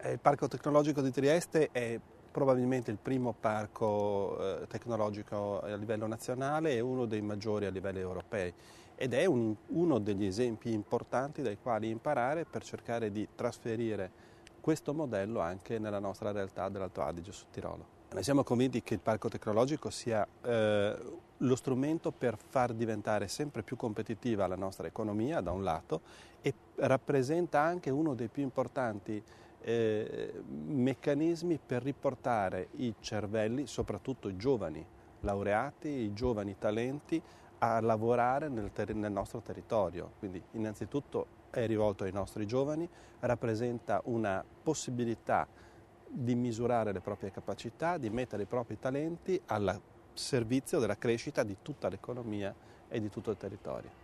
Il Parco Tecnologico di Trieste è probabilmente il primo parco tecnologico a livello nazionale e uno dei maggiori a livelli europei ed è uno degli esempi importanti dai quali imparare per cercare di trasferire questo modello anche nella nostra realtà dell'Alto Adige sul Tirolo. Noi siamo convinti che il parco tecnologico sia lo strumento per far diventare sempre più competitiva la nostra economia da un lato e rappresenta anche uno dei più importanti meccanismi per riportare i cervelli, soprattutto i giovani laureati, i giovani talenti, a lavorare nel nostro territorio. Quindi innanzitutto è rivolto ai nostri giovani, rappresenta una possibilità di misurare le proprie capacità, di mettere i propri talenti al servizio della crescita di tutta l'economia e di tutto il territorio.